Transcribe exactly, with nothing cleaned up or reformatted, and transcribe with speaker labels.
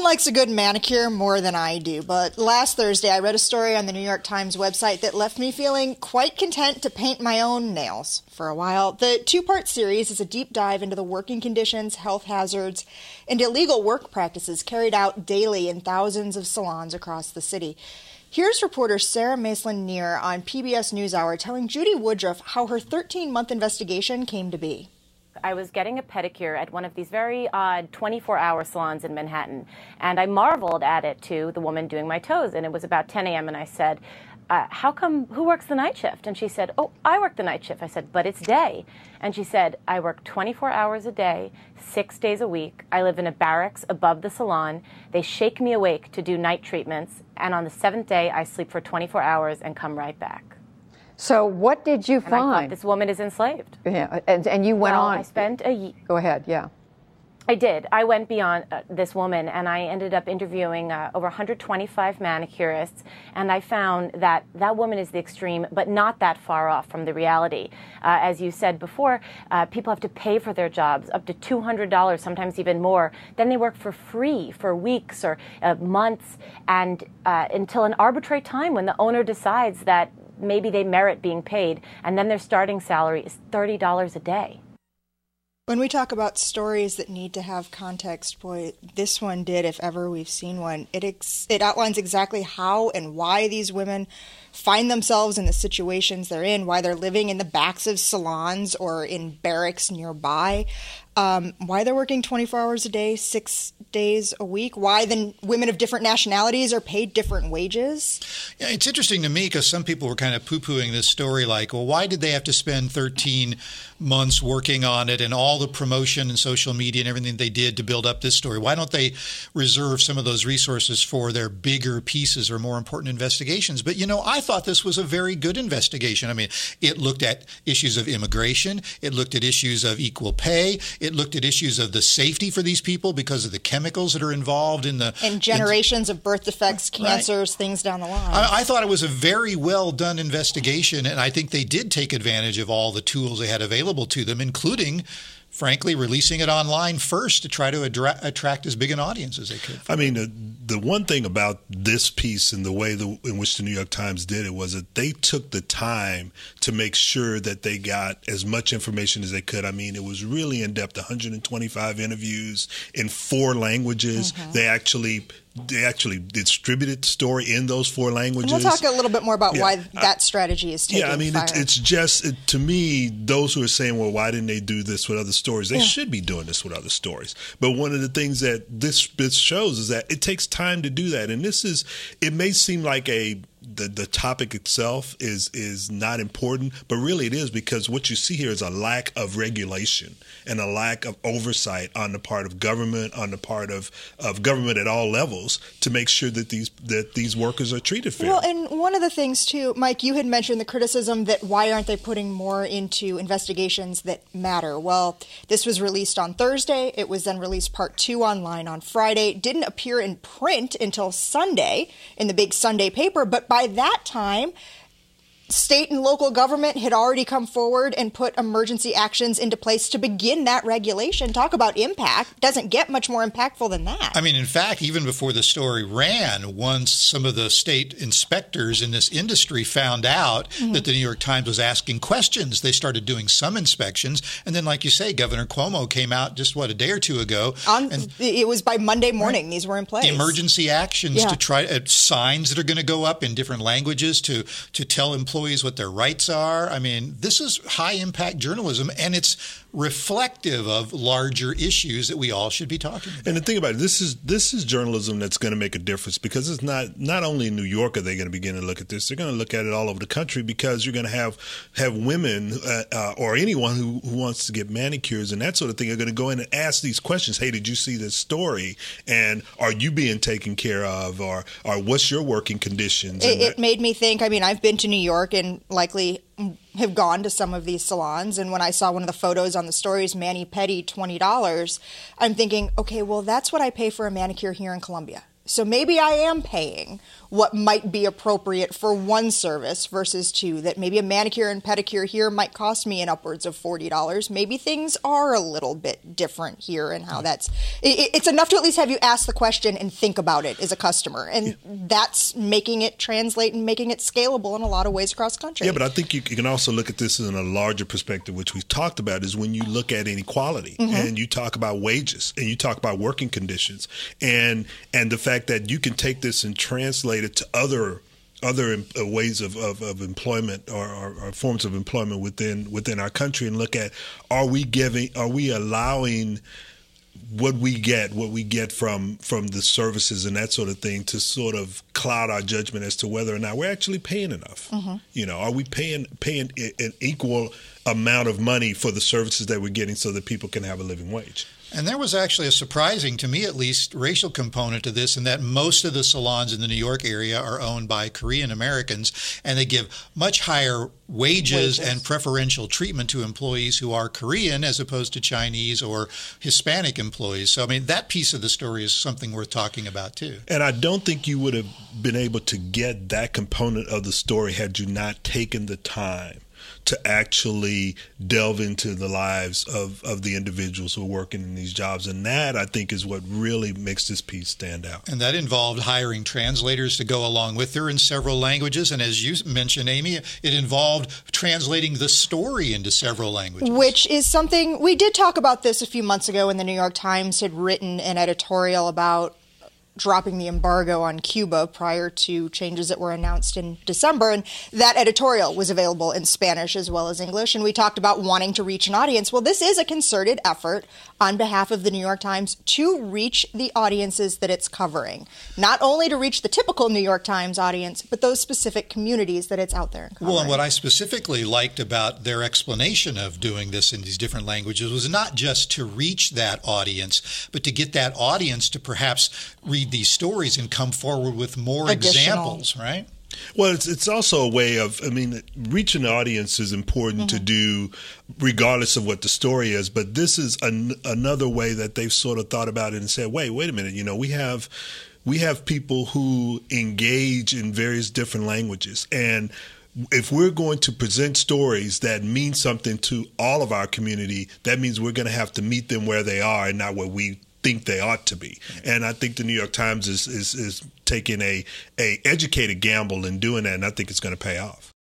Speaker 1: one likes a good manicure more than I do, but last Thursday I read a story on the New York Times website that left me feeling quite content to paint my own nails for a while. The two-part series is a deep dive into the working conditions, health hazards, and illegal work practices carried out daily in thousands of salons across the city. Here's reporter Sarah Maslin-Neer on P B S NewsHour telling Judy Woodruff how her thirteen-month investigation came to be.
Speaker 2: I was getting a pedicure at one of these very odd twenty-four hour salons in Manhattan, and I marveled at it to the woman doing my toes, and it was about ten a.m., and I said, uh, how come, who works the night shift? And she said, oh, I work the night shift. I said, but it's day. And she said, I work twenty-four hours a day, six days a week. I live in a barracks above the salon. They shake me awake to do night treatments, and on the seventh day, I sleep for twenty-four hours and come right back.
Speaker 3: So what did you
Speaker 2: and
Speaker 3: find?
Speaker 2: I thought, this woman is enslaved.
Speaker 3: Yeah, and, and you went
Speaker 2: well,
Speaker 3: on.
Speaker 2: I spent a year.
Speaker 3: Go ahead, yeah.
Speaker 2: I did. I went beyond uh, this woman, and I ended up interviewing uh, over one hundred twenty-five manicurists, and I found that that woman is the extreme, but not that far off from the reality. Uh, as you said before, uh, people have to pay for their jobs up to two hundred dollars, sometimes even more. Then they work for free for weeks or uh, months, and uh, until an arbitrary time when the owner decides that maybe they merit being paid, and then their starting salary is thirty dollars a day.
Speaker 1: When we talk about stories that need to have context, boy, this one did, if ever we've seen one. It ex- it outlines exactly how and why these women find themselves in the situations they're in, why they're living in the backs of salons or in barracks nearby, um, why they're working twenty-four hours a day, six days a week, why the women of different nationalities are paid different wages.
Speaker 4: Yeah, it's interesting to me because some people were kind of poo-pooing this story like, well, why did they have to spend thirteen months working on it and all the promotion and social media and everything they did to build up this story? Why don't they reserve some of those resources for their bigger pieces or more important investigations? But, you know, I thought this was a very good investigation. I mean, it looked at issues of immigration. It looked at issues of equal pay. It looked at issues of the safety for these people because of the chemicals that are involved in the...
Speaker 1: And generations in, of birth defects, cancers, right. Things down the line.
Speaker 4: I, I thought it was a very well done investigation, and I think they did take advantage of all the tools they had available to them, including, frankly, releasing it online first to try to adra- attract as big an audience as they could.
Speaker 5: I mean, the, the one thing about this piece and the way the, in which the New York Times did it was that they took the time to make sure that they got as much information as they could. I mean, it was really in-depth, one hundred twenty-five interviews in four languages. Mm-hmm. They actually... They actually distributed the story in those four languages.
Speaker 1: And we'll talk a little bit more about
Speaker 5: yeah.
Speaker 1: why that strategy is taking
Speaker 5: Yeah, I mean,
Speaker 1: fire.
Speaker 5: It, it's just, it, to me, those who are saying, well, why didn't they do this with other stories? They yeah. should be doing this with other stories. But one of the things that this, this shows is that it takes time to do that. And this is, it may seem like a, the, the topic itself is is not important, but really it is, because what you see here is a lack of regulation and a lack of oversight on the part of government, on the part of, of government at all levels, to make sure that these that these workers are treated fairly.
Speaker 1: Well, and one of the things too, Mike, you had mentioned the criticism that why aren't they putting more into investigations that matter? Well, this was released on Thursday. It was then released part two online on Friday. Didn't appear in print until Sunday in the big Sunday paper, but by that time, state and local government had already come forward and put emergency actions into place to begin that regulation. Talk about impact. Doesn't get much more impactful than that.
Speaker 4: I mean, in fact, even before the story ran, once some of the state inspectors in this industry found out mm-hmm. that the New York Times was asking questions, they started doing some inspections. And then, like you say, Governor Cuomo came out just, what, a day or two ago.
Speaker 1: On,
Speaker 4: and,
Speaker 1: it was by Monday morning. Right, these were in place.
Speaker 4: Emergency actions
Speaker 1: yeah.
Speaker 4: to try, uh, signs that are going to go up in different languages to, to tell employees what their rights are. I mean, this is high-impact journalism, and it's reflective of larger issues that we all should be talking about.
Speaker 5: And the thing about it, this is this is journalism that's going to make a difference, because it's not not only in New York are they going to begin to look at this, they're going to look at it all over the country, because you're going to have have women uh, uh, or anyone who, who wants to get manicures and that sort of thing are going to go in and ask these questions. Hey, did you see this story? And are you being taken care of? Or, or what's your working conditions?
Speaker 1: It, it made me think, I mean, I've been to New York and likely have gone to some of these salons, and when I saw one of the photos on the stories, mani-pedi, twenty dollars, I'm thinking, okay, well, that's what I pay for a manicure here in Columbia. So maybe I am paying what might be appropriate for one service versus two, that maybe a manicure and pedicure here might cost me in upwards of forty dollars. Maybe things are a little bit different here and how that's, it, it's enough to at least have you ask the question and think about it as a customer. And yeah. that's making it translate and making it scalable in a lot of ways across the country.
Speaker 5: Yeah, but I think you can also look at this in a larger perspective, which we've talked about, is when you look at inequality mm-hmm. and you talk about wages and you talk about working conditions and and the fact that you can take this and translate it to other other ways of, of, of employment or, or, or forms of employment within within our country and look at, are we giving, are we allowing what we get, what we get from from the services and that sort of thing to sort of cloud our judgment as to whether or not we're actually paying enough. Mm-hmm. You know, are we paying paying an equal amount of money for the services that we're getting so that people can have a living wage?
Speaker 4: And there was actually a surprising, to me at least, racial component to this, in that most of the salons in the New York area are owned by Korean Americans, and they give much higher wages, wages and preferential treatment to employees who are Korean as opposed to Chinese or Hispanic employees. So, I mean, that piece of the story is something worth talking about, too.
Speaker 5: And I don't think you would have been able to get that component of the story had you not taken the time to actually delve into the lives of, of the individuals who are working in these jobs. And that, I think, is what really makes this piece stand out.
Speaker 4: And that involved hiring translators to go along with her in several languages. And as you mentioned, Amy, it involved translating the story into several languages.
Speaker 1: Which is something, we did talk about this a few months ago when the New York Times had written an editorial about dropping the embargo on Cuba prior to changes that were announced in December. And that editorial was available in Spanish as well as English. And we talked about wanting to reach an audience. Well, this is a concerted effort on behalf of the New York Times to reach the audiences that it's covering. Not only to reach the typical New York Times audience, but those specific communities that it's out there covering.
Speaker 4: Well, and what I specifically liked about their explanation of doing this in these different languages was not just to reach that audience, but to get that audience to perhaps read these stories and come forward with more
Speaker 1: Additional.
Speaker 4: examples, right?
Speaker 5: Well, it's it's also a way of, I mean, reaching the audience is important mm-hmm. to do regardless of what the story is. But this is an, another way that they've sort of thought about it and said, wait, wait a minute, you know, we have we have people who engage in various different languages. And if we're going to present stories that mean something to all of our community, that means we're going to have to meet them where they are and not where we think they ought to be. And I think the New York Times is is, is taking a, a educated gamble in doing that, and I think it's going to pay off.